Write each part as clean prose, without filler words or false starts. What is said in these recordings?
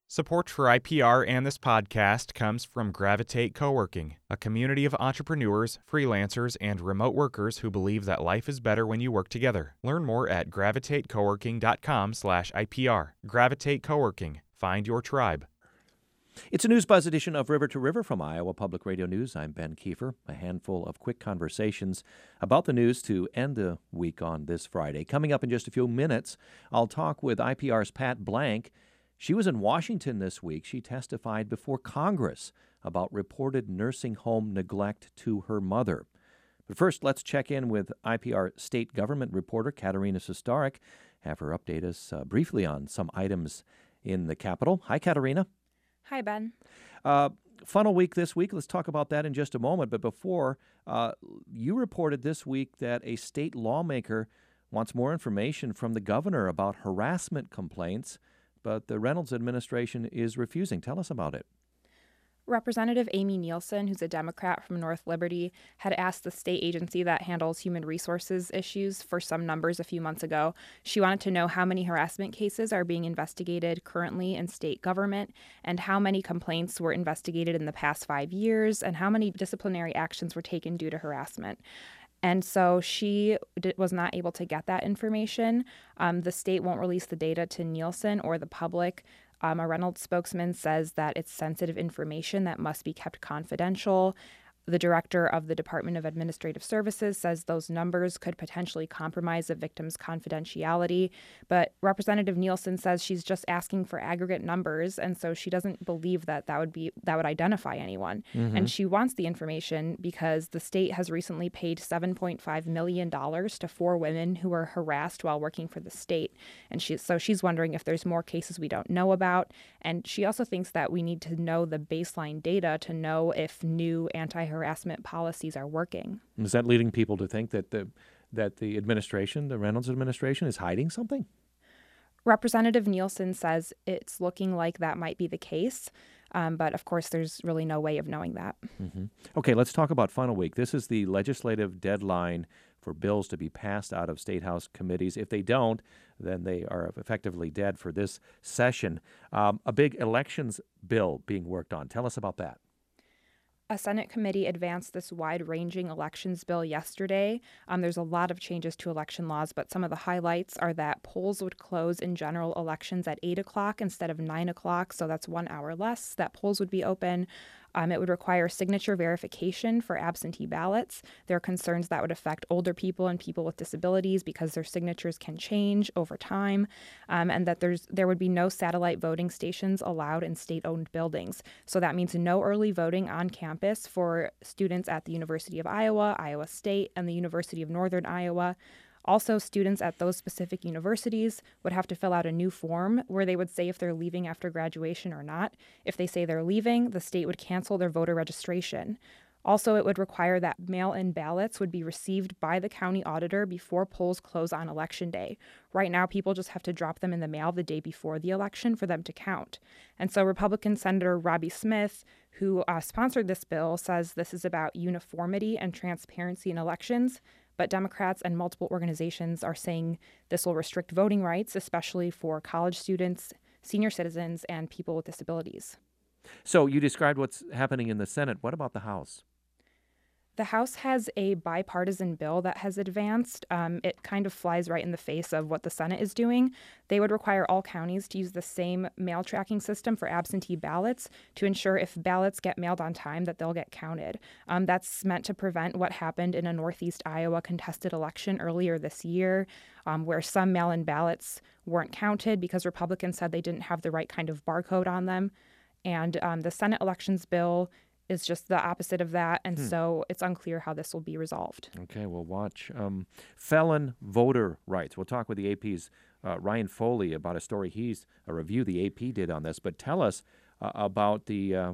Support for IPR and this podcast comes from Gravitate Coworking, a community of entrepreneurs, freelancers, and remote workers who believe that life is better when you work together. Learn more at gravitatecoworking.com/IPR. Gravitate Coworking. Find your tribe. It's a News Buzz edition of River to River from Iowa Public Radio News. I'm Ben Kiefer. A handful of quick conversations about the news to end the week on this Friday. Coming up in just a few minutes, I'll talk with IPR's Pat Blank. She was in Washington this week. She testified before Congress about reported nursing home neglect to her mother. But first, let's check in with IPR state government reporter Katerina Sostarek. Have her update us briefly on some items in the Capitol. Hi, Katerina. Hi, Ben. Funnel week this week. Let's talk about that in just a moment. But before, you reported this week that a state lawmaker wants more information from the governor about harassment complaints, but the Reynolds administration is refusing. Tell us about it. Representative Amy Nielsen, who's a Democrat from North Liberty, had asked the state agency that handles human resources issues for some numbers a few months ago. She wanted to know how many harassment cases are being investigated currently in state government and how many complaints were investigated in the past 5 years and how many disciplinary actions were taken due to harassment. And so she was not able to get that information. The state won't release the data to Nielsen or the public. A Reynolds spokesman says that it's sensitive information that must be kept confidential. The director of the Department of Administrative Services says those numbers could potentially compromise a victim's confidentiality. But Representative Nielsen says she's just asking for aggregate numbers, and so she doesn't believe that would identify anyone. Mm-hmm. And she wants the information because the state has recently paid $7.5 million to 4 women who were harassed while working for the state. And she's wondering if there's more cases we don't know about. And she also thinks that we need to know the baseline data to know if new anti-harassment policies are working. Is that leading people to think that the administration, the Reynolds administration, is hiding something? Representative Nielsen says it's looking like that might be the case, but of course there's really no way of knowing that. Mm-hmm. Okay, let's talk about Funnel Week. This is the legislative deadline for bills to be passed out of State House committees. If they don't, then they are effectively dead for this session. A big elections bill being worked on. Tell us about that. A Senate committee advanced this wide-ranging elections bill yesterday. There's a lot of changes to election laws, but some of the highlights are that polls would close in general elections at 8 o'clock instead of 9 o'clock, so that's 1 hour less that polls would be open. It would require signature verification for absentee ballots. There are concerns that would affect older people and people with disabilities because their signatures can change over time, and that there would be no satellite voting stations allowed in state-owned buildings. So that means no early voting on campus for students at the University of Iowa, Iowa State, and the University of Northern Iowa. Also, students at those specific universities would have to fill out a new form where they would say if they're leaving after graduation or not. If they say they're leaving, the state would cancel their voter registration. Also, it would require that mail-in ballots would be received by the county auditor before polls close on Election Day. Right now, people just have to drop them in the mail the day before the election for them to count. And so Republican Senator Robbie Smith, who sponsored this bill, says this is about uniformity and transparency in elections. But Democrats and multiple organizations are saying this will restrict voting rights, especially for college students, senior citizens, and people with disabilities. So you described what's happening in the Senate. What about the House? The House has a bipartisan bill that has advanced. It kind of flies right in the face of what the Senate is doing. They would require all counties to use the same mail tracking system for absentee ballots to ensure if ballots get mailed on time that they'll get counted. That's meant to prevent what happened in a Northeast Iowa contested election earlier this year, where some mail-in ballots weren't counted because Republicans said they didn't have the right kind of barcode on them. And the Senate elections bill is just the opposite of that, and so it's unclear how this will be resolved. Okay, we'll watch. Felon voter rights. We'll talk with the AP's Ryan Foley about a review the AP did on this. But tell us about the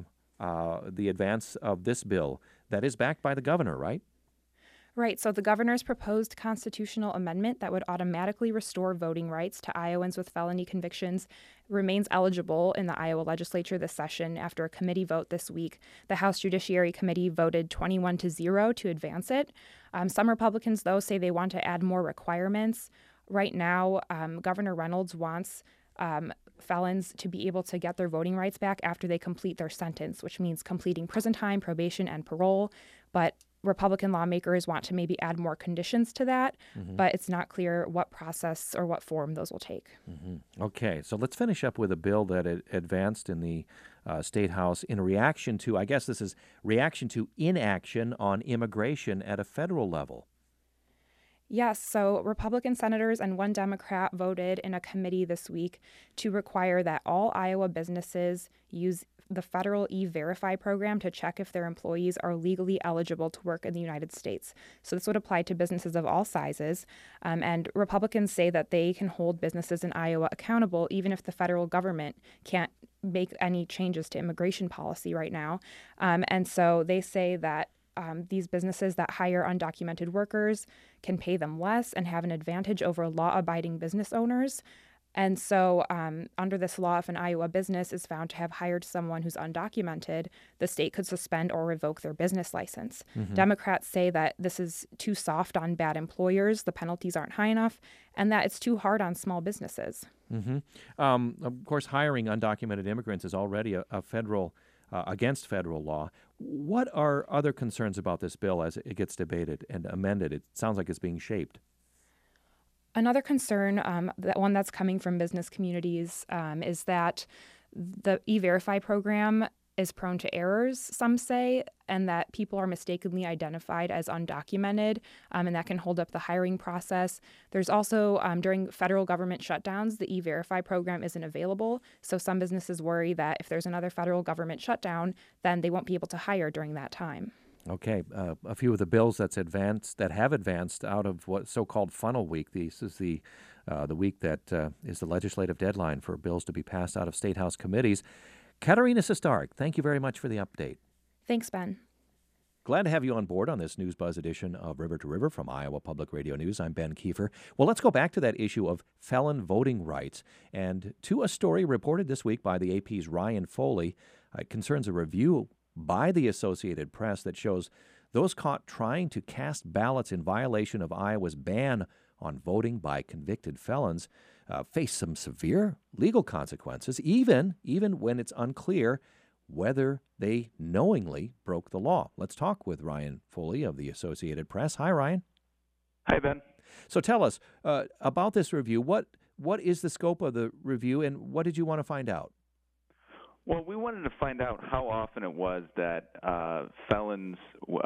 advance of this bill that is backed by the governor, right? Right. So the governor's proposed constitutional amendment that would automatically restore voting rights to Iowans with felony convictions remains eligible in the Iowa legislature this session after a committee vote this week. The House Judiciary Committee voted 21-0 to advance it. Some Republicans, though, say they want to add more requirements. Right now, Governor Reynolds wants felons to be able to get their voting rights back after they complete their sentence, which means completing prison time, probation, and parole. But Republican lawmakers want to maybe add more conditions to that, but it's not clear what process or what form those will take. Okay, so let's finish up with a bill that advanced in the State House in reaction to, I guess this is reaction to inaction on immigration at a federal level. Yes, so Republican senators and one Democrat voted in a committee this week to require that all Iowa businesses use the federal E-Verify program to check if their employees are legally eligible to work in the United States. So this would apply to businesses of all sizes. And Republicans say that they can hold businesses in Iowa accountable even if the federal government can't make any changes to immigration policy right now. And so they say that these businesses that hire undocumented workers can pay them less and have an advantage over law-abiding business owners. And so under this law, if an Iowa business is found to have hired someone who's undocumented, the state could suspend or revoke their business license. Democrats say that this is too soft on bad employers, the penalties aren't high enough, and that it's too hard on small businesses. Of course, hiring undocumented immigrants is already a federal against federal law. What are other concerns about this bill as it gets debated and amended? It sounds like it's being shaped. Another concern, that one that's coming from business communities, is that the E-Verify program is prone to errors, some say, and that people are mistakenly identified as undocumented, and that can hold up the hiring process. There's also, during federal government shutdowns, the E-Verify program isn't available, so some businesses worry that if there's another federal government shutdown, then they won't be able to hire during that time. Okay, a few of the bills that have advanced out of what so-called funnel week. This is the week that is the legislative deadline for bills to be passed out of State House committees. Katarina Sestarik, thank you very much for the update. Thanks, Ben. Glad to have you on board on this News Buzz edition of River to River from Iowa Public Radio News. I'm Ben Kiefer. Well, let's go back to that issue of felon voting rights and to a story reported this week by the AP's Ryan Foley. It concerns a review by the Associated Press that shows those caught trying to cast ballots in violation of Iowa's ban on voting by convicted felons face some severe legal consequences, even when it's unclear whether they knowingly broke the law. Let's talk with Ryan Foley of the Associated Press. Hi, Ryan. Hi, Ben. So tell us about this review. What is the scope of the review, and what did you want to find out? Well, we wanted to find out how often it was that felons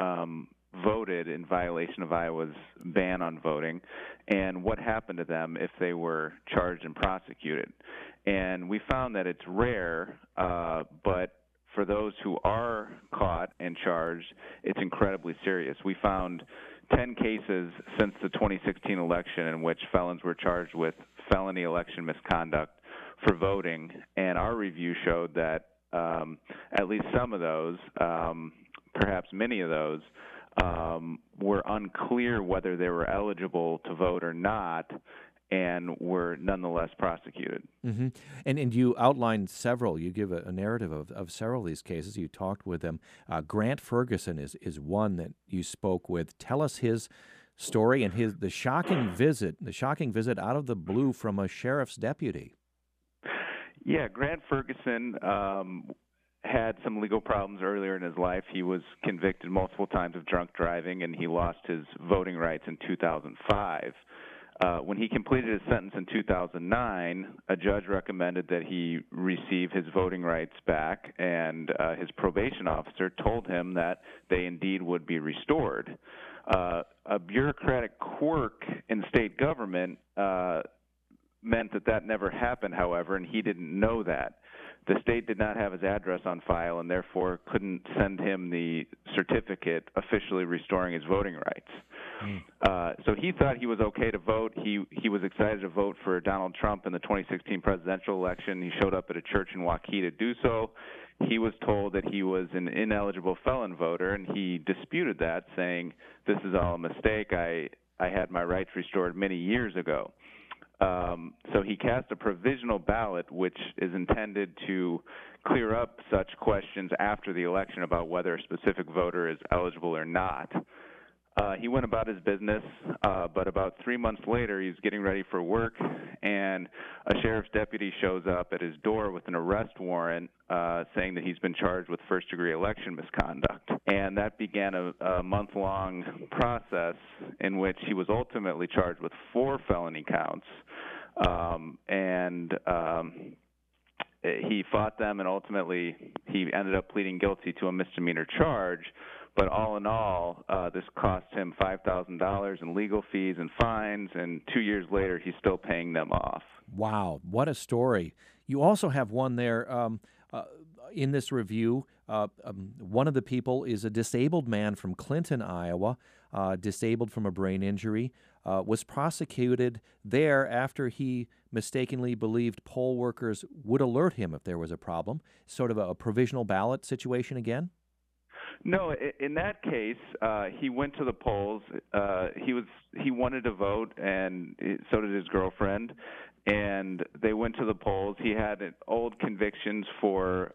voted in violation of Iowa's ban on voting, and what happened to them if they were charged and prosecuted. And we found that it's rare, but for those who are caught and charged, it's incredibly serious. We found 10 cases since the 2016 election in which felons were charged with felony election misconduct for voting, and our review showed that at least some of those, perhaps many of those, were unclear whether they were eligible to vote or not, and were nonetheless prosecuted. Mm-hmm. And you outlined several. You give a narrative of several of these cases. You talked with them. Grant Ferguson is one that you spoke with. Tell us his story and the shocking visit out of the blue from a sheriff's deputy. Yeah, Grant Ferguson had some legal problems earlier in his life. He was convicted multiple times of drunk driving, and he lost his voting rights in 2005. When he completed his sentence in 2009, a judge recommended that he receive his voting rights back, and his probation officer told him that they indeed would be restored. A bureaucratic quirk in state government meant that never happened, however, and he didn't know that. The state did not have his address on file and therefore couldn't send him the certificate officially restoring his voting rights. So he thought he was okay to vote. He was excited to vote for Donald Trump in the 2016 presidential election. He showed up at a church in Waukee to do so. He was told that he was an ineligible felon voter, and he disputed that, saying, "This is all a mistake. I had my rights restored many years ago." So he cast a provisional ballot, which is intended to clear up such questions after the election about whether a specific voter is eligible or not. He went about his business, but about 3 months later, he's getting ready for work, and a sheriff's deputy shows up at his door with an arrest warrant saying that he's been charged with first-degree election misconduct. And that began a month-long process in which he was ultimately charged with 4 felony counts. He fought them, and ultimately he ended up pleading guilty to a misdemeanor charge. But all in all, this cost him $5,000 in legal fees and fines, and 2 years later, he's still paying them off. Wow, what a story. You also have one there in this review. One of the people is a disabled man from Clinton, Iowa, disabled from a brain injury, was prosecuted there after he mistakenly believed poll workers would alert him if there was a problem. Sort of a provisional ballot situation again? No, in that case, he went to the polls. He wanted to vote, and so did his girlfriend. And they went to the polls. He had old convictions for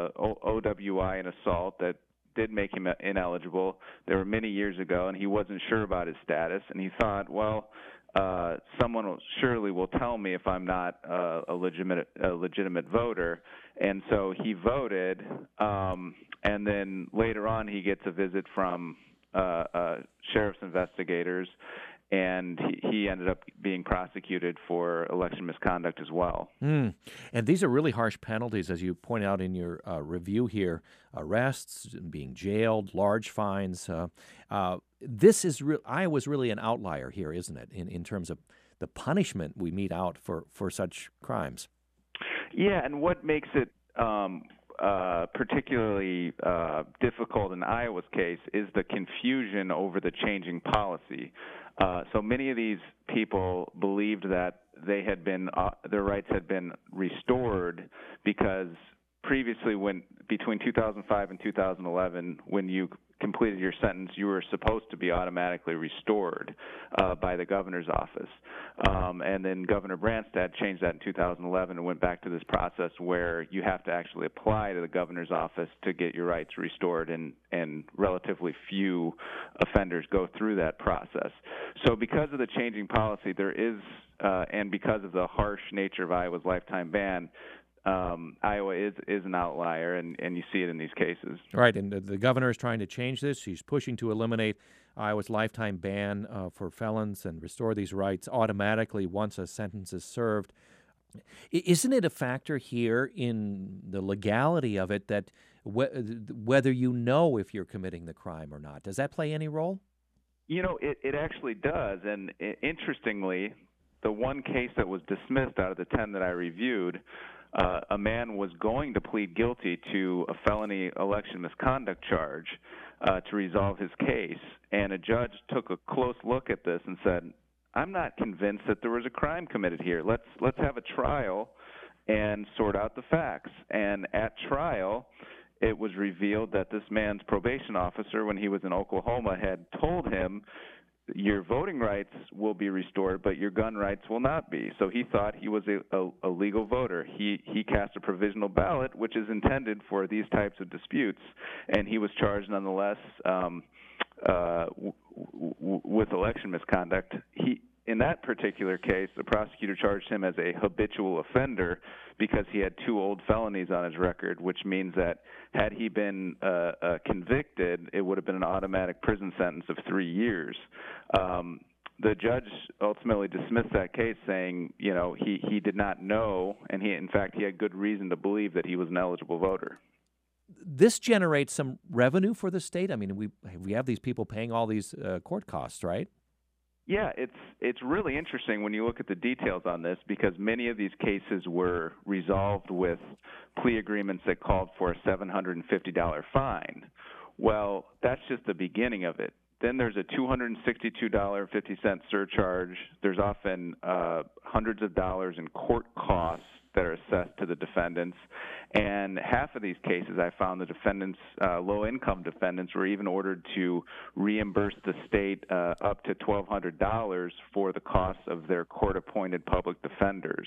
OWI and assault that did make him ineligible. They were many years ago, and he wasn't sure about his status. And he thought, well, someone surely will tell me if I'm not a legitimate voter. And so he voted, and then later on he gets a visit from sheriff's investigators, and he ended up being prosecuted for election misconduct as well. And these are really harsh penalties, as you point out in your review here: arrests, being jailed, large fines. This is Iowa's really an outlier here, isn't it, in terms of the punishment we mete out for such crimes? Yeah, and what makes it particularly difficult in Iowa's case is the confusion over the changing policy. So many of these people believed that they had been their rights had been restored because previously, between 2005 and 2011, when you completed your sentence, you were supposed to be automatically restored by the governor's office. And then Governor Branstad changed that in 2011 and went back to this process where you have to actually apply to the governor's office to get your rights restored, and relatively few offenders go through that process. So because of the changing policy, there is, and because of the harsh nature of Iowa's lifetime ban, Iowa is an outlier, and you see it in these cases. Right, and the governor is trying to change this. He's pushing to eliminate Iowa's lifetime ban for felons and restore these rights automatically once a sentence is served. Isn't it a factor here in the legality of it that whether you know if you're committing the crime or not? Does that play any role? You know, it actually does, and interestingly, the one case that was dismissed out of the 10 that I reviewed, a man was going to plead guilty to a felony election misconduct charge to resolve his case, and a judge took a close look at this and said, I'm not convinced that there was a crime committed here. Let's have a trial and sort out the facts. And at trial, it was revealed that this man's probation officer, when he was in Oklahoma, had told him, your voting rights will be restored, but your gun rights will not be. So he thought he was a legal voter. He cast a provisional ballot, which is intended for these types of disputes, and he was charged nonetheless with election misconduct. In that particular case, the prosecutor charged him as a habitual offender because he had 2 old felonies on his record, which means that had he been convicted, it would have been an automatic prison sentence of 3 years. The judge ultimately dismissed that case, saying, you know, he did not know, and in fact, he had good reason to believe that he was an eligible voter. This generates some revenue for the state. I mean, we have these people paying all these court costs, right? Yeah, it's really interesting when you look at the details on this, because many of these cases were resolved with plea agreements that called for a $750 fine. Well, that's just the beginning of it. Then there's a $262.50 surcharge. There's often hundreds of dollars in court costs that are assessed to the defendants. And half of these cases, I found the defendants, low-income defendants, were even ordered to reimburse the state up to $1,200 for the cost of their court-appointed public defenders.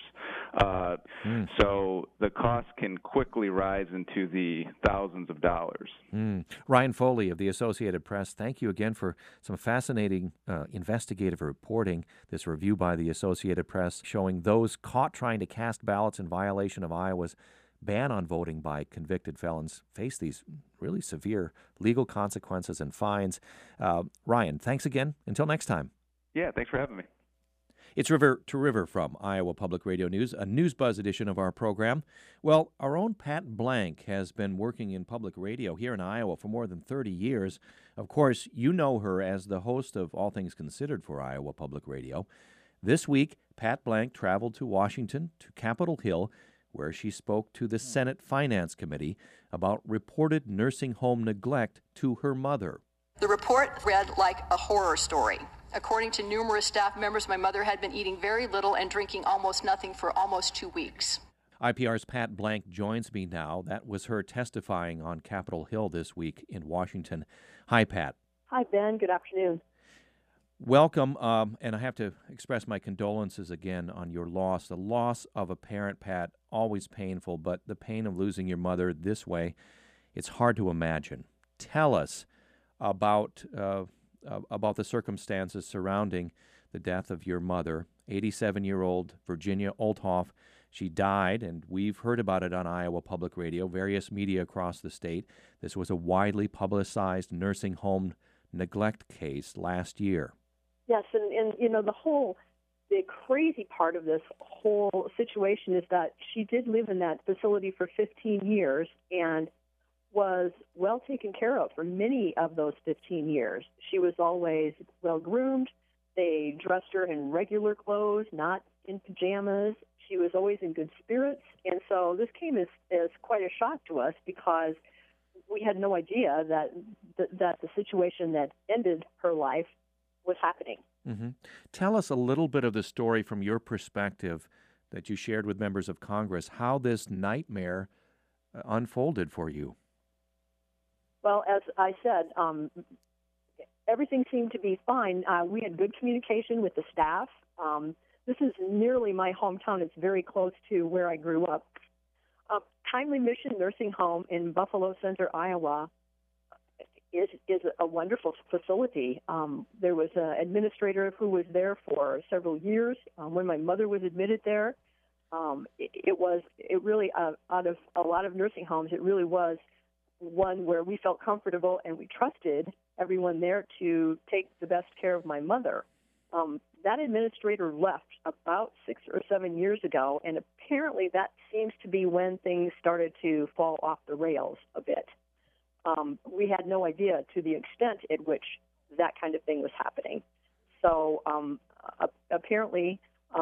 So the cost can quickly rise into the thousands of dollars. Ryan Foley of the Associated Press, thank you again for some fascinating investigative reporting. This review by the Associated Press showing those caught trying to cast ballots in violation of Iowa's ban on voting by convicted felons face these really severe legal consequences and fines. Ryan, thanks again. Until next time. Yeah, thanks for having me. It's River to River from Iowa Public Radio News, a News Buzz edition of our program. Well, our own Pat Blank has been working in public radio here in Iowa for more than 30 years. Of course, you know her as the host of All Things Considered for Iowa Public Radio. This week, Pat Blank traveled to Washington, to Capitol Hill, where she spoke to the Senate Finance Committee about reported nursing home neglect to her mother. The report read like a horror story. According to numerous staff members, my mother had been eating very little and drinking almost nothing for almost 2 weeks. IPR's Pat Blank joins me now. That was her testifying on Capitol Hill this week in Washington. Hi, Pat. Hi, Ben. Good afternoon. Welcome, and I have to express my condolences again on your loss. The loss of a parent, Pat, always painful, but the pain of losing your mother this way, it's hard to imagine. Tell us about the circumstances surrounding the death of your mother, 87-year-old Virginia Olthoff. She died, and we've heard about it on Iowa Public Radio, various media across the state. This was a widely publicized nursing home neglect case last year. Yes, and you know, the crazy part of this whole situation is that she did live in that facility for 15 years and was well taken care of for many of those 15 years. She was always well groomed. They dressed her in regular clothes, not in pajamas. She was always in good spirits. And so this came as quite a shock to us because we had no idea that the situation that ended her life was happening. Mm-hmm. Tell us a little bit of the story from your perspective that you shared with members of Congress, how this nightmare unfolded for you. Well, as I said, everything seemed to be fine. We had good communication with the staff. This is nearly my hometown. It's very close to where I grew up. Timely Mission Nursing Home in Buffalo Center, Iowa, is a wonderful facility. There was an administrator who was there for several years. When my mother was admitted there, it really out of a lot of nursing homes, it really was one where we felt comfortable and we trusted everyone there to take the best care of my mother. That administrator left about 6 or 7 years ago, and apparently that seems to be when things started to fall off the rails a bit. We had no idea to the extent at which that kind of thing was happening. So apparently,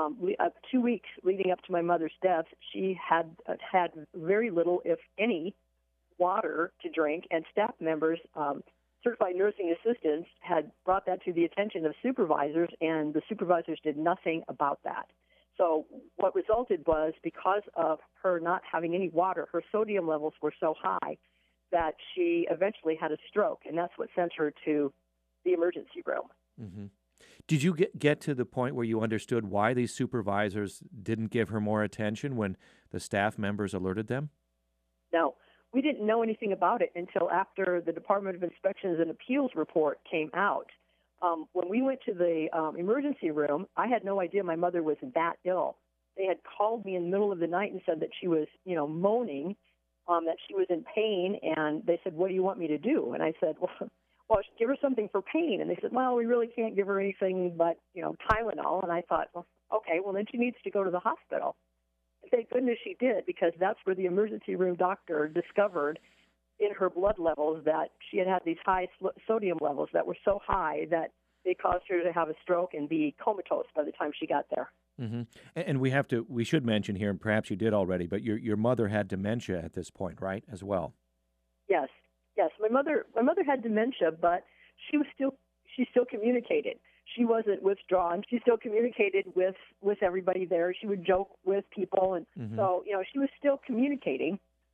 2 weeks leading up to my mother's death, she had very little, if any, water to drink, and staff members, certified nursing assistants, had brought that to the attention of supervisors, and the supervisors did nothing about that. So what resulted was, because of her not having any water, her sodium levels were so high that she eventually had a stroke, and that's what sent her to the emergency room. Mm-hmm. Did you get to the point where you understood why these supervisors didn't give her more attention when the staff members alerted them? No. We didn't know anything about it until after the Department of Inspections and Appeals report came out. When we went to the emergency room, I had no idea my mother was that ill. They had called me in the middle of the night and said that she was, moaning, that she was in pain, and they said, "What do you want me to do?" And I said, well, give her something for pain. And they said, "Well, we really can't give her anything but, Tylenol." And I thought, well, okay, well, then she needs to go to the hospital. Thank goodness she did, because that's where the emergency room doctor discovered in her blood levels that she had these high sodium levels that were so high that they caused her to have a stroke and be comatose by the time she got there. Mm-hmm. And we should mention here, and perhaps you did already, but your mother had dementia at this point, right, as well? Yes. My mother had dementia, but she still communicated. She wasn't withdrawn. She still communicated with everybody there. She would joke with people, and so she was still communicating.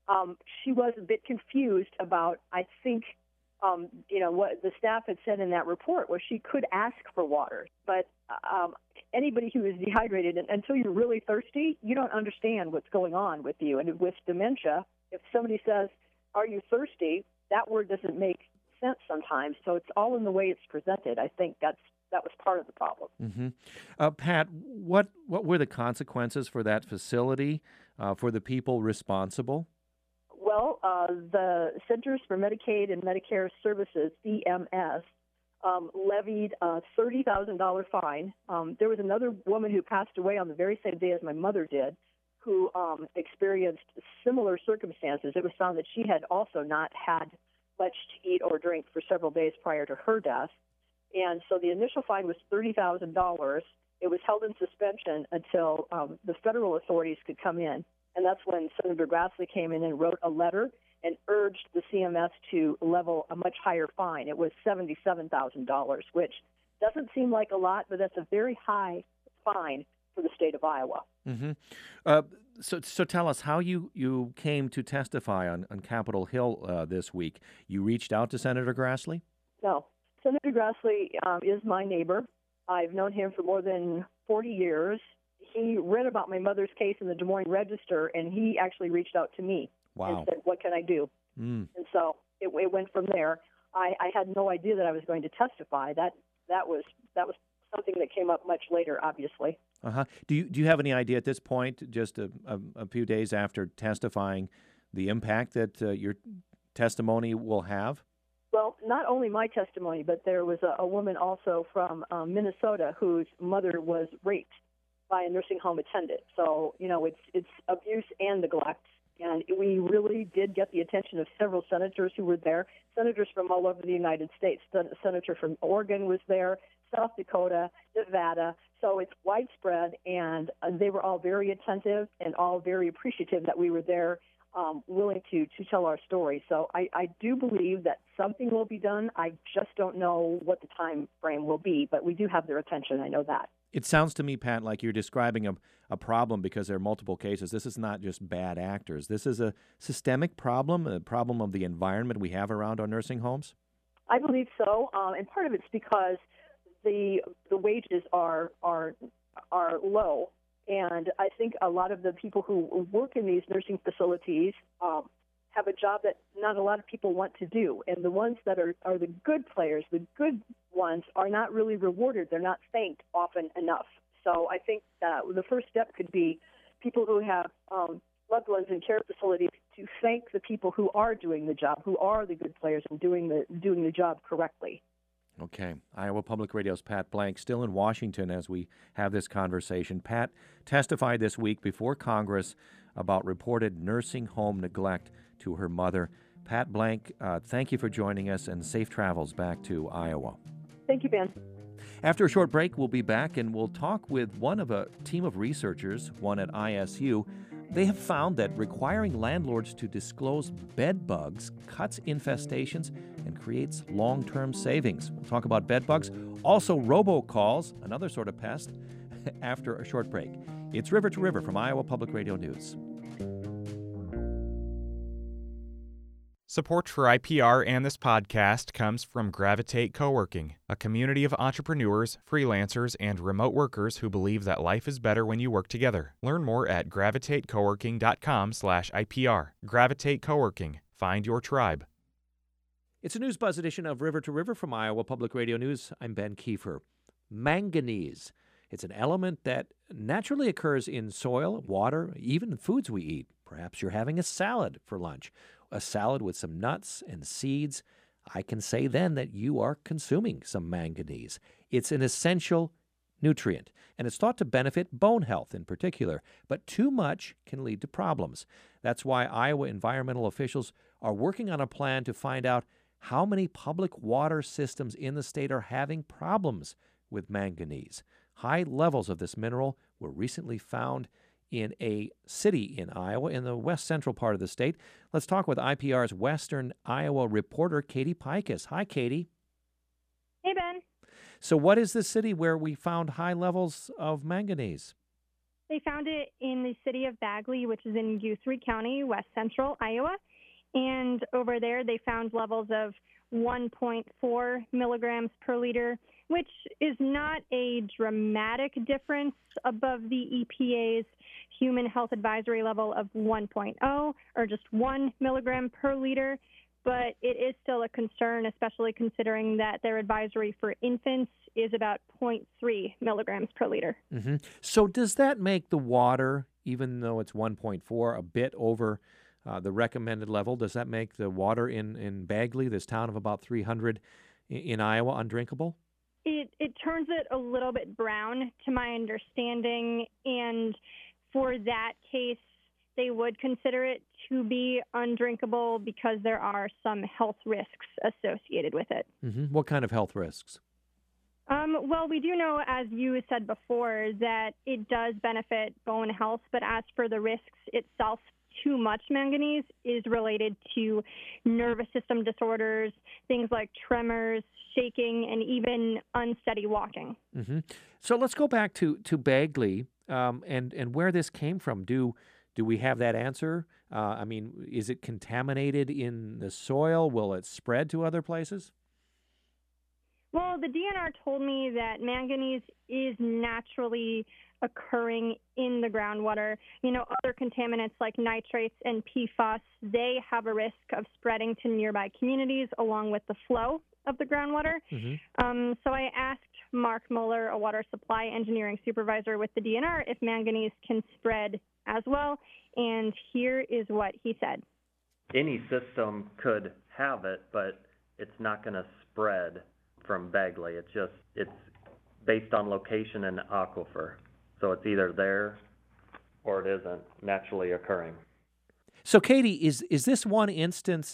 she was a bit confused about, I think, what the staff had said in that report was she could ask for water. But anybody who is dehydrated, until you're really thirsty, you don't understand what's going on with you. And with dementia, if somebody says, "Are you thirsty?" that word doesn't make sense sometimes. So it's all in the way it's presented. I think that was part of the problem. Mm-hmm. Pat, what were the consequences for that facility, for the people responsible? Well, the Centers for Medicaid and Medicare Services, CMS, levied a $30,000 fine. There was another woman who passed away on the very same day as my mother did, who experienced similar circumstances. It was found that she had also not had much to eat or drink for several days prior to her death. And so the initial fine was $30,000. It was held in suspension until the federal authorities could come in. And that's when Senator Grassley came in and wrote a letter and urged the CMS to level a much higher fine. It was $77,000, which doesn't seem like a lot, but that's a very high fine for the state of Iowa. Mm-hmm. So tell us how you came to testify on Capitol Hill this week. You reached out to Senator Grassley? No. Senator Grassley is my neighbor. I've known him for more than 40 years. He read about my mother's case in the Des Moines Register, and he actually reached out to me and said, "What can I do?" And so it went from there. I had no idea that I was going to testify. That was something that came up much later, obviously. Uh-huh. Do you have any idea at this point, just a few days after testifying, the impact that your testimony will have? Well, not only my testimony, but there was a woman also from Minnesota whose mother was raped by a nursing home attendant. So, it's abuse and neglect. And we really did get the attention of several senators who were there, senators from all over the United States. The senator from Oregon was there, South Dakota, Nevada. So it's widespread, and they were all very attentive and all very appreciative that we were there, willing to tell our story. So I do believe that something will be done. I just don't know what the time frame will be, but we do have their attention. I know that. It sounds to me, Pat, like you're describing a problem because there are multiple cases. This is not just bad actors. This is a systemic problem, a problem of the environment we have around our nursing homes? I believe so, and part of it's because the wages are low. And I think a lot of the people who work in these nursing facilities have a job that not a lot of people want to do. And the ones that are the good players, the good ones, are not really rewarded. They're not thanked often enough. So I think the first step could be people who have loved ones in care facilities to thank the people who are doing the job, who are the good players and doing the job correctly. Okay. Iowa Public Radio's Pat Blank, still in Washington as we have this conversation. Pat testified this week before Congress about reported nursing home neglect to her mother. Pat Blank, thank you for joining us, and safe travels back to Iowa. Thank you, Ben. After a short break, we'll be back and we'll talk with one of a team of researchers, one at ISU. They have found that requiring landlords to disclose bed bugs cuts infestations and creates long-term savings. We'll talk about bed bugs, also robocalls, another sort of pest, after a short break. It's River to River from Iowa Public Radio News. Support for IPR and this podcast comes from Gravitate Coworking, a community of entrepreneurs, freelancers, and remote workers who believe that life is better when you work together. Learn more at gravitatecoworking.com/IPR. Gravitate Coworking. Find your tribe. It's a News Buzz edition of River to River from Iowa Public Radio News. I'm Ben Kiefer. Manganese. It's an element that naturally occurs in soil, water, even foods we eat. Perhaps you're having a salad for lunch. A salad with some nuts and seeds. I can say then that you are consuming some manganese. It's an essential nutrient, and it's thought to benefit bone health in particular, but too much can lead to problems. That's why Iowa environmental officials are working on a plan to find out how many public water systems in the state are having problems with manganese. High levels of this mineral were recently found in a city in Iowa, in the west central part of the state. Let's talk with IPR's Western Iowa reporter, Katie Pikus. Hi, Katie. Hey, Ben. So what is the city where we found high levels of manganese? They found it in the city of Bagley, which is in Guthrie County, west central Iowa. And over there, they found levels of 1.4 milligrams per liter, which is not a dramatic difference above the EPA's human health advisory level of 1.0 or just 1 milligram per liter. But it is still a concern, especially considering that their advisory for infants is about 0.3 milligrams per liter. Mm-hmm. So does that make the water, even though it's 1.4, a bit over the recommended level? Does that make the water in Bagley, this town of about 300 in Iowa, undrinkable? It turns it a little bit brown, to my understanding, and for that case, they would consider it to be undrinkable because there are some health risks associated with it. Mm-hmm. What kind of health risks? Well, we do know, as you said before, that it does benefit bone health, but as for the risks itself, too much manganese is related to nervous system disorders, things like tremors, shaking, and even unsteady walking. Mm-hmm. So let's go back to Bagley and where this came from. Do we have that answer? I mean, is it contaminated in the soil? Will it spread to other places? Well, the DNR told me that manganese is naturally occurring in the groundwater. You know, other contaminants like nitrates and PFAS, they have a risk of spreading to nearby communities along with the flow of the groundwater. Mm-hmm. So I asked Mark Muller, a water supply engineering supervisor with the DNR, if manganese can spread as well, and here is what he said. Any system could have it, but it's not going to spread from Bagley. It's based on location and aquifer. So it's either there or it isn't naturally occurring. So, Katie, is this one instance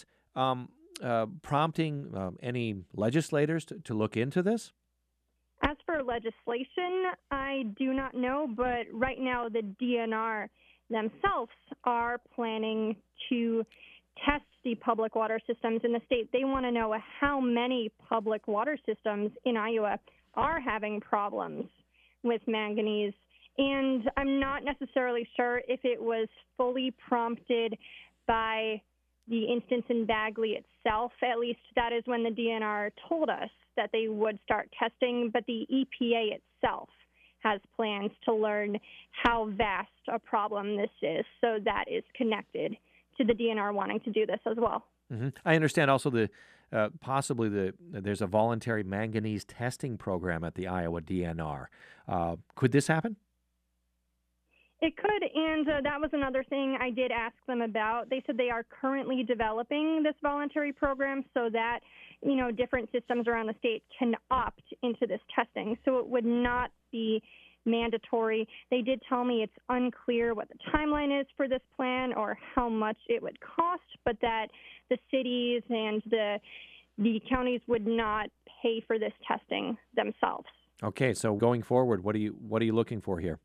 prompting any legislators to look into this? As for legislation, I do not know, but right now the DNR themselves are planning to test the public water systems in the state. They want to know how many public water systems in Iowa are having problems with manganese. And I'm not necessarily sure if it was fully prompted by the instance in Bagley itself. At least that is when the DNR told us that they would start testing, but the EPA itself has plans to learn how vast a problem this is, so that is connected to the DNR wanting to do this as well. Mm-hmm. I understand also there's a voluntary manganese testing program at the Iowa DNR. Could this happen? It could, and that was another thing I did ask them about. They said they are currently developing this voluntary program so that, different systems around the state can opt into this testing. So it would not be mandatory. They did tell me it's unclear what the timeline is for this plan or how much it would cost, but that the cities and the counties would not pay for this testing themselves. Okay, so going forward, what are you looking for here?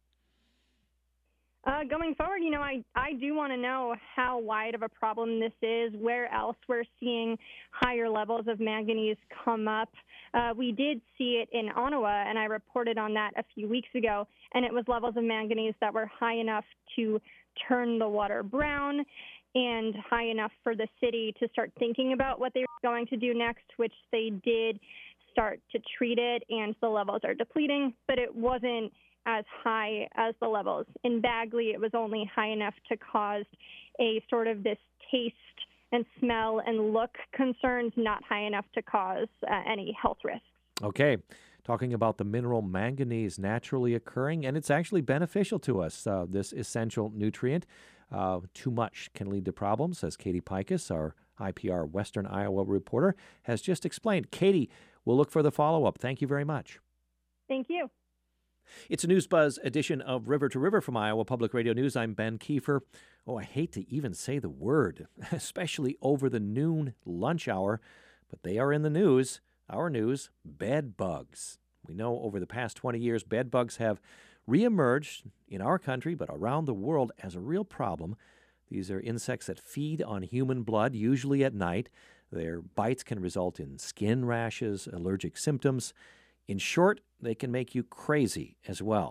Going forward, I do want to know how wide of a problem this is, where else we're seeing higher levels of manganese come up. We did see it in Ottawa, and I reported on that a few weeks ago, and it was levels of manganese that were high enough to turn the water brown and high enough for the city to start thinking about what they were going to do next, which they did start to treat it, and the levels are depleting, but it wasn't as high as the levels. In Bagley, it was only high enough to cause a sort of this taste and smell and look concerns, not high enough to cause any health risks. Okay. Talking about the mineral manganese naturally occurring, and it's actually beneficial to us, this essential nutrient. Too much can lead to problems, as Katie Pikus, our IPR Western Iowa reporter, has just explained. Katie, we'll look for the follow-up. Thank you very much. Thank you. It's a News Buzz edition of River to River from Iowa Public Radio News. I'm Ben Kiefer. Oh, I hate to even say the word, especially over the noon lunch hour, but they are in the news. Our news, bed bugs. We know over the past 20 years, bed bugs have reemerged in our country, but around the world as a real problem. These are insects that feed on human blood, usually at night. Their bites can result in skin rashes, allergic symptoms. In short, they can make you crazy as well.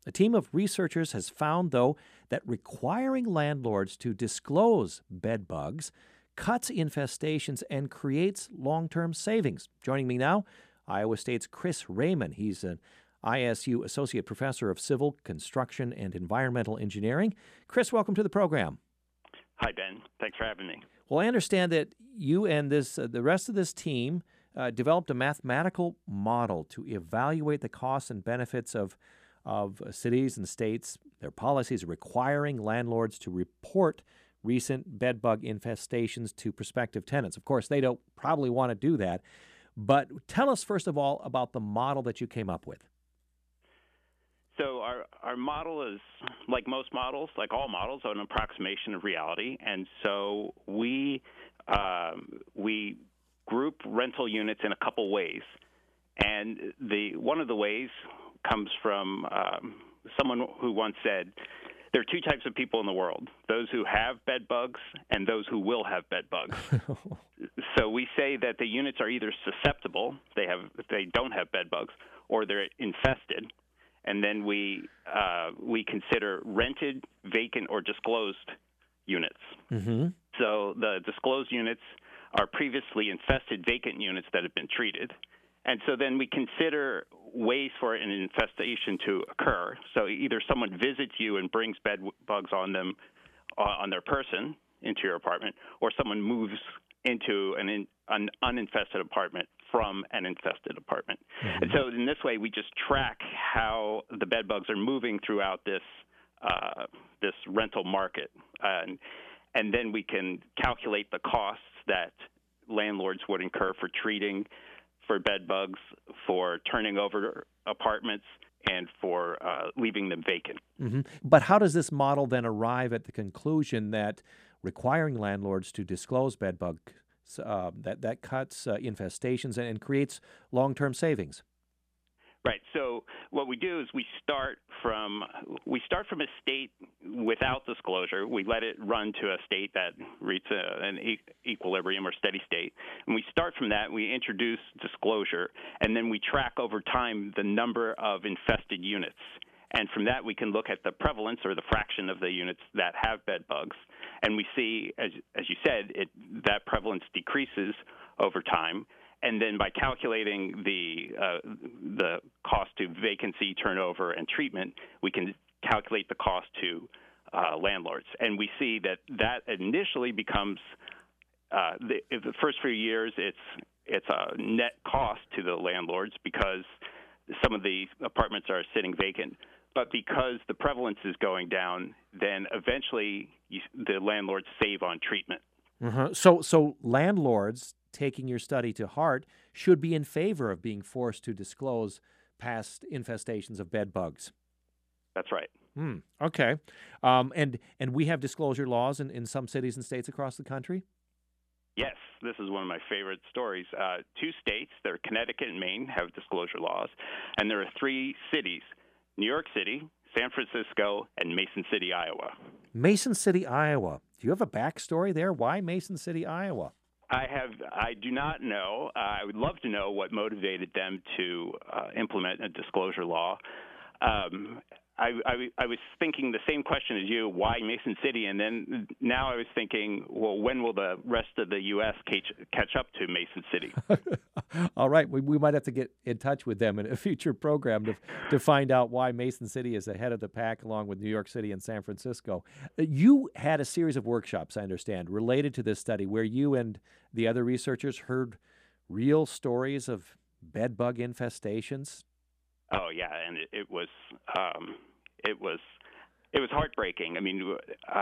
A team of researchers has found, though, that requiring landlords to disclose bed bugs cuts infestations and creates long-term savings. Joining me now, Iowa State's Chris Raymond. He's an ISU Associate Professor of Civil, Construction, and Environmental Engineering. Chris, welcome to the program. Hi, Ben. Thanks for having me. Well, I understand that you and the rest of this team developed a mathematical model to evaluate the costs and benefits of cities and states, their policies requiring landlords to report recent bed bug infestations to prospective tenants. Of course, they don't probably want to do that. But tell us, first of all, about the model that you came up with. So our model is, like most models, like all models, an approximation of reality. And so we group rental units in a couple ways. And one of the ways comes from someone who once said, there are two types of people in the world, those who have bed bugs and those who will have bed bugs. So we say that the units are either susceptible, they don't have bed bugs, or they're infested. And then we consider rented, vacant, or disclosed units. Mm-hmm. So the disclosed units are previously infested vacant units that have been treated. And so then we consider ways for an infestation to occur. So either someone visits you and brings bed bugs on them, on their person into your apartment, or someone moves into an uninfested apartment from an infested apartment. Mm-hmm. And so in this way, we just track how the bed bugs are moving throughout this rental market. And then we can calculate the costs that landlords would incur for treating for bed bugs, for turning over apartments, and for leaving them vacant. Mm-hmm. But how does this model then arrive at the conclusion that requiring landlords to disclose bed bugs that cuts infestations and creates long-term savings? Right. So what we do is we start from a state without disclosure. We let it run to a state that reaches an equilibrium or steady state. And we start from that. We introduce disclosure, and then we track over time the number of infested units. And from that, we can look at the prevalence or the fraction of the units that have bed bugs. And we see, as you said, that prevalence decreases over time. And then by calculating the cost to vacancy, turnover, and treatment, we can calculate the cost to landlords. And we see that initially becomes the first few years, it's a net cost to the landlords because some of the apartments are sitting vacant. But because the prevalence is going down, then eventually the landlords save on treatment. Mm-hmm. So landlords, taking your study to heart, should be in favor of being forced to disclose past infestations of bed bugs. That's right. Okay. And we have disclosure laws in some cities and states across the country? Yes, this is one of my favorite stories. Two states, they're Connecticut and Maine, have disclosure laws. And there are three cities, New York City, San Francisco, and Mason City, Iowa. Mason City, Iowa. Do you have a backstory there? Why Mason City, Iowa? I do not know. I would love to know what motivated them to implement a disclosure law. I was thinking the same question as you, why Mason City? And then now I was thinking, well, when will the rest of the U.S. catch up to Mason City? All right. We might have to get in touch with them in a future program to find out why Mason City is ahead of the pack along with New York City and San Francisco. You had a series of workshops, I understand, related to this study where you and the other researchers heard real stories of bed bug infestations. Oh yeah, and it was heartbreaking. I mean,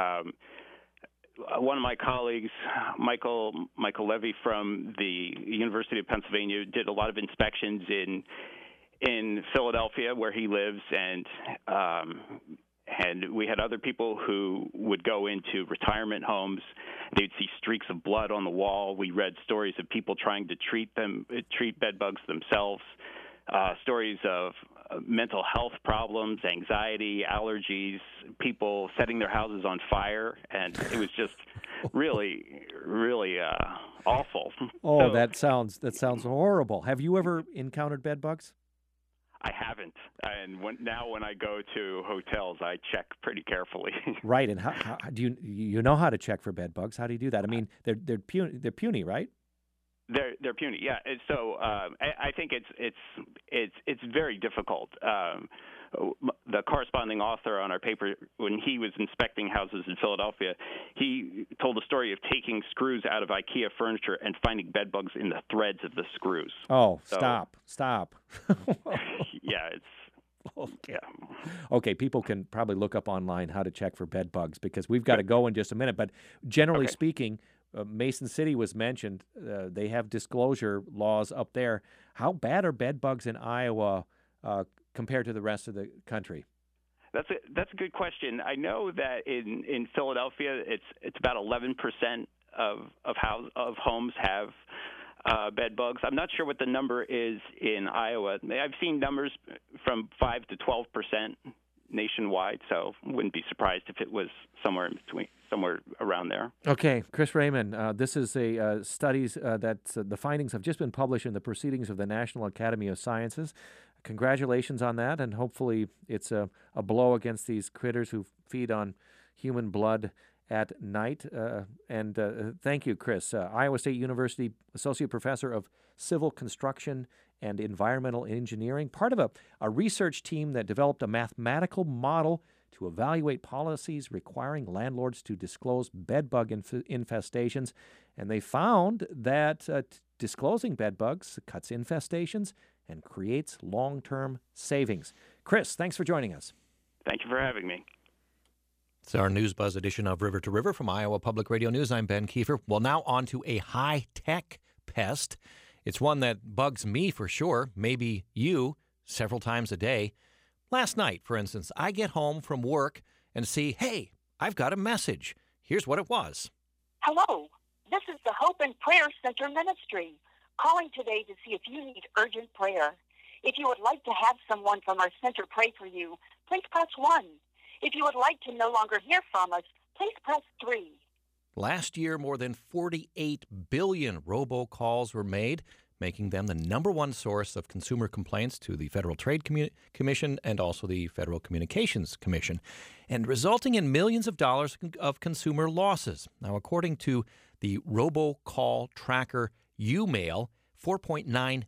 one of my colleagues, Michael Levy from the University of Pennsylvania, did a lot of inspections in Philadelphia where he lives, and we had other people who would go into retirement homes. They'd see streaks of blood on the wall. We read stories of people trying to treat bed bugs themselves. Stories of mental health problems, anxiety, allergies, people setting their houses on fire, and it was just really, really awful. Oh, so, that sounds horrible. Have you ever encountered bed bugs? I haven't. And now when I go to hotels, I check pretty carefully. Right, and how do you know how to check for bed bugs? How do you do that? I mean, they're puny, right? They're puny, yeah. And so I think it's very difficult. The corresponding author on our paper, when he was inspecting houses in Philadelphia, he told a story of taking screws out of IKEA furniture and finding bed bugs in the threads of the screws. Oh, so, stop. Yeah, it's okay. Okay, people can probably look up online how to check for bed bugs because we've got to go in just a minute. But generally speaking, Mason City was mentioned. They have disclosure laws up there. How bad are bed bugs in Iowa compared to the rest of the country? That's a good question. I know that in Philadelphia, it's about 11% of homes have bed bugs. I'm not sure what the number is in Iowa. I've seen numbers from 5 to 12% nationwide, so wouldn't be surprised if it was somewhere in between, somewhere around there. Okay, Chris Raymond, this is a studies that the findings have just been published in the Proceedings of the National Academy of Sciences. Congratulations on that, and hopefully it's a blow against these critters who feed on human blood at night. And thank you, Chris. Iowa State University Associate Professor of Civil Construction and Environmental Engineering, part of a research team that developed a mathematical model to evaluate policies requiring landlords to disclose bed bug infestations. And they found that disclosing bed bugs cuts infestations and creates long-term savings. Chris, thanks for joining us. Thank you for having me. It's our News Buzz edition of River to River from Iowa Public Radio News. I'm Ben Kiefer. Well, now on to a high-tech pest. It's one that bugs me for sure, maybe you, several times a day. Last night, for instance, I get home from work and see, hey, I've got a message. Here's what it was. Hello, this is the Hope and Prayer Center Ministry, calling today to see if you need urgent prayer. If you would like to have someone from our center pray for you, please press 1. If you would like to no longer hear from us, please press 3. Last year, more than 48 billion robocalls were made, making them the #1 source of consumer complaints to the Federal Trade Commission and also the Federal Communications Commission, and resulting in millions of dollars of consumer losses. Now, according to the robocall tracker YouMail, 4.9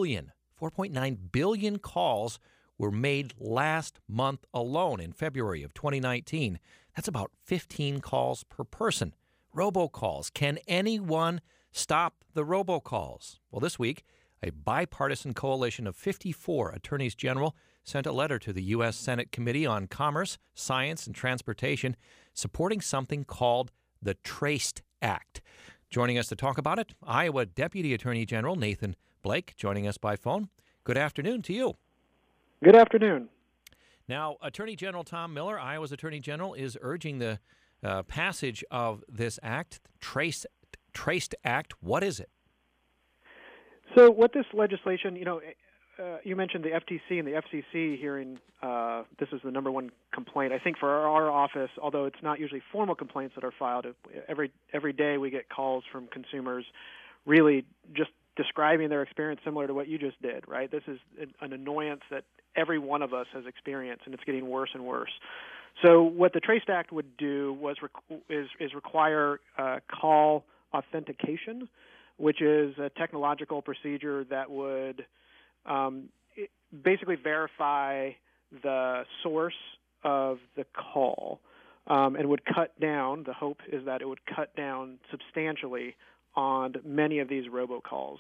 billion calls were made last month alone in February of 2019. That's about 15 calls per person. Robocalls. Can anyone stop the robocalls? Well, this week, a bipartisan coalition of 54 attorneys general sent a letter to the U.S. Senate Committee on Commerce, Science, and Transportation supporting something called the TRACED Act. Joining us to talk about it, Iowa Deputy Attorney General Nathan Blake, joining us by phone. Good afternoon to you. Good afternoon. Now, Attorney General Tom Miller, Iowa's Attorney General, is urging the passage of this act, TRACED Act. What is it? So what this legislation, you mentioned the FTC and the FCC hearing, this is the #1 complaint. I think for our office, although it's not usually formal complaints that are filed, every day we get calls from consumers really just describing their experience similar to what you just did, right? This is an annoyance that every one of us has experienced, and it's getting worse and worse. So what the TRACED Act would do is require call authentication, which is a technological procedure that would basically verify the source of the call and would cut down, the hope is that it would cut down substantially on many of these robocalls.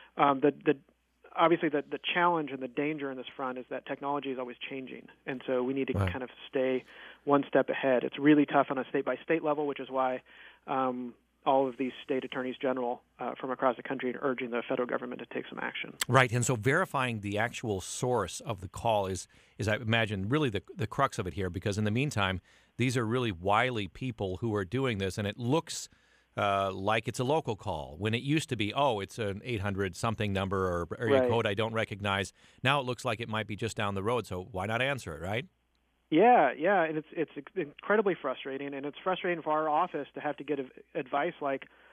Obviously, the challenge and the danger in this front is that technology is always changing, and so we need to kind of stay one step ahead. It's really tough on a state-by-state level, which is why all of these state attorneys general from across the country are urging the federal government to take some action. Right, and so verifying the actual source of the call is I imagine, really the crux of it here, because in the meantime, these are really wily people who are doing this, and it looks like it's a local call, when it used to be, it's an 800-something number or area code I don't recognize. Now it looks like it might be just down the road, so why not answer it, right? Yeah, and it's incredibly frustrating, and it's frustrating for our office to have to get advice like,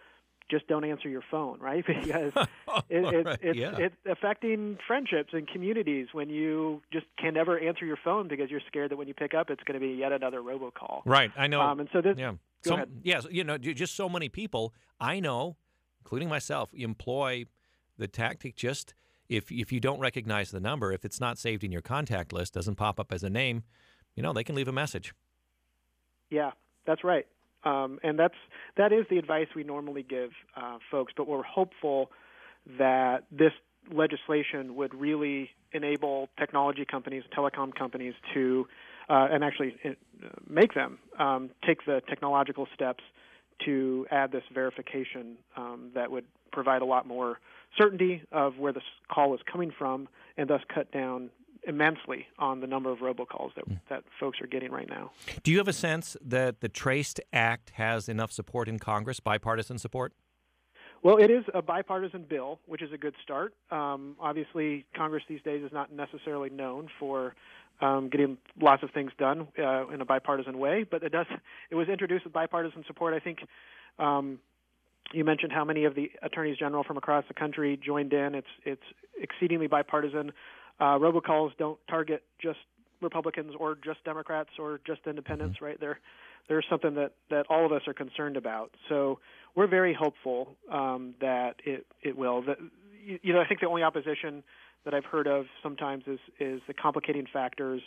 just don't answer your phone, right? Because Right, it's affecting friendships and communities when you just can never answer your phone because you're scared that when you pick up, it's going to be yet another robocall. Right, I know. And so this, yeah, go ahead. Yes, just so many people I know, including myself, employ the tactic just if you don't recognize the number, if it's not saved in your contact list, doesn't pop up as a name, they can leave a message. Yeah, that's right. And that is the advice we normally give folks, but we're hopeful that this legislation would really enable technology companies, telecom companies to, and actually make them take the technological steps to add this verification that would provide a lot more certainty of where this call is coming from and thus cut down immensely on the number of robocalls that folks are getting right now. Do you have a sense that the TRACED Act has enough support in Congress, bipartisan support? Well, it is a bipartisan bill, which is a good start. Obviously, Congress these days is not necessarily known for getting lots of things done in a bipartisan way, but it was introduced with bipartisan support. I think you mentioned how many of the attorneys general from across the country joined in. It's exceedingly bipartisan. Robocalls don't target just Republicans or just Democrats or just independents, right? They're something that all of us are concerned about. So we're very hopeful that it will. I think the only opposition that I've heard of sometimes is the complicating factors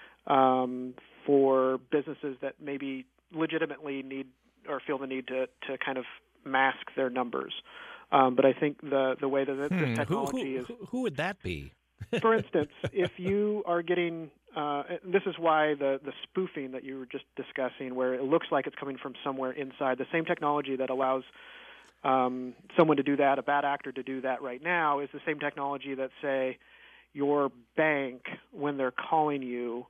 for businesses that maybe legitimately need or feel the need to kind of mask their numbers. But I think the way that this technology is... Who would that be? For instance, if you are getting, this is why the spoofing that you were just discussing, where it looks like it's coming from somewhere inside, the same technology that allows someone to do that, a bad actor to do that right now, is the same technology that, say, your bank, when they're calling you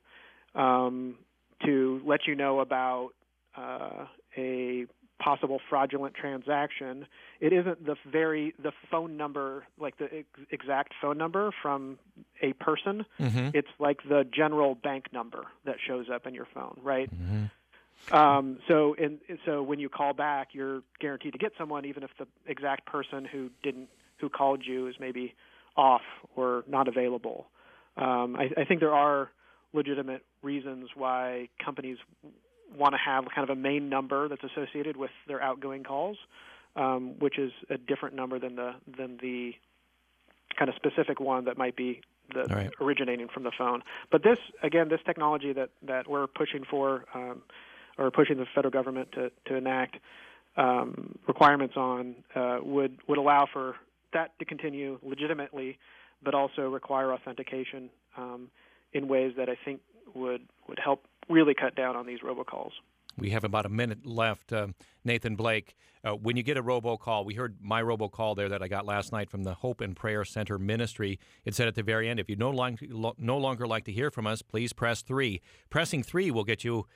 to let you know about a possible fraudulent transaction, it isn't the phone number, like the exact phone number from a person. Mm-hmm. It's like the general bank number that shows up in your phone, right? Mm-hmm. So when you call back, you're guaranteed to get someone, even if the exact person who called you is maybe off or not available. I think there are legitimate reasons why companies want to have kind of a main number that's associated with their outgoing calls, which is a different number than the kind of specific one that might be originating from the phone. But this technology that we're pushing for, or pushing the federal government to enact requirements on, would allow for that to continue legitimately, but also require authentication in ways that I think would help really cut down on these robocalls. We have about a minute left. Nathan Blake, when you get a robocall, we heard my robocall there that I got last night from the Hope and Prayer Center Ministry. It said at the very end, if you no longer like to hear from us, please press 3. Pressing 3 will get you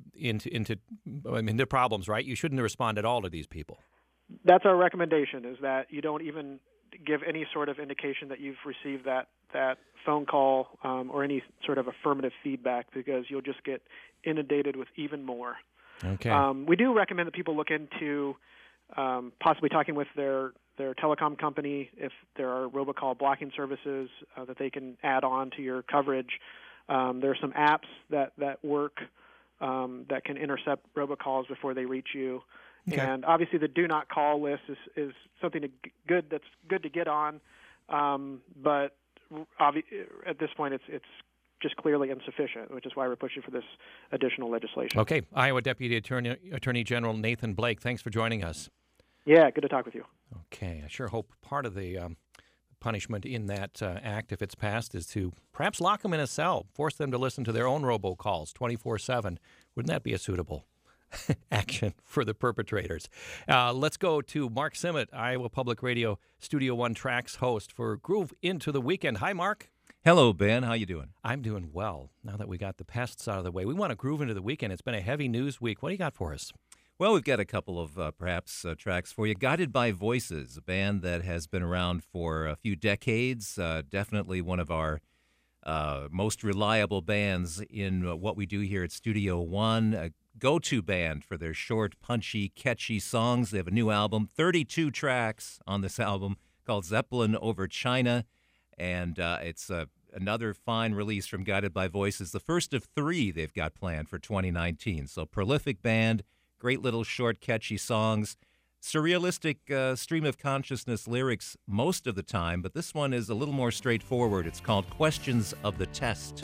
into problems, right? You shouldn't respond at all to these people. That's our recommendation, is that you don't even give any sort of indication that you've received that phone call or any sort of affirmative feedback, because you'll just get inundated with even more. Okay. We do recommend that people look into possibly talking with their telecom company if there are robocall blocking services that they can add on to your coverage. There are some apps that work that can intercept robocalls before they reach you. Okay. And obviously the do not call list is something that's good to get on, but at this point it's just clearly insufficient, which is why we're pushing for this additional legislation. Okay. Iowa Deputy Attorney General Nathan Blake, thanks for joining us. Yeah, good to talk with you. Okay. I sure hope part of the punishment in that act, if it's passed, is to perhaps lock them in a cell, force them to listen to their own robocalls 24/7. Wouldn't that be a suitable action for the perpetrators? Let's go to Mark Simmet, Iowa Public Radio Studio One Tracks host for Groove Into the Weekend. Hi, Mark. Hello, Ben. How you doing? I'm doing well. Now that we got the pests out of the way, we want to groove into the weekend. It's been a heavy news week. What do you got for us? Well, we've got a couple of tracks for you. Guided by Voices, a band that has been around for a few decades. Definitely one of our most reliable bands in what we do here at Studio One. go-to band for their short, punchy, catchy songs. They have a new album, 32 tracks on this album called Zeppelin Over China, and it's another fine release from Guided by Voices, the first of 3 they've got planned for 2019. So prolific band, great little short, catchy songs, surrealistic stream of consciousness lyrics most of the time, but this one is a little more straightforward. It's called Questions of the Test.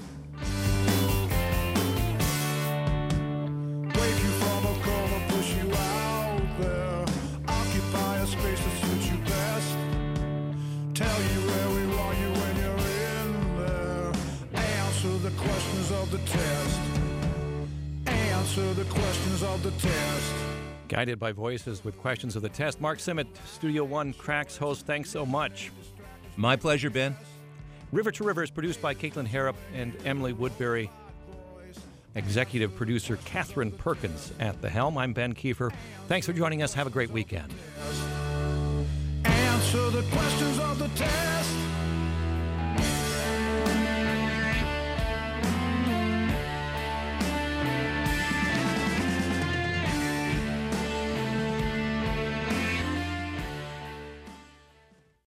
Answer the questions of the test. Guided by Voices with Questions of the Test. Mark Simmet, Studio One Cracks host, thanks so much. My pleasure, Ben. River to River is produced by Caitlin Harrop and Emily Woodbury. Executive producer Catherine Perkins at the helm. I'm Ben Kiefer. Thanks for joining us. Have a great weekend. Answer the questions of the test.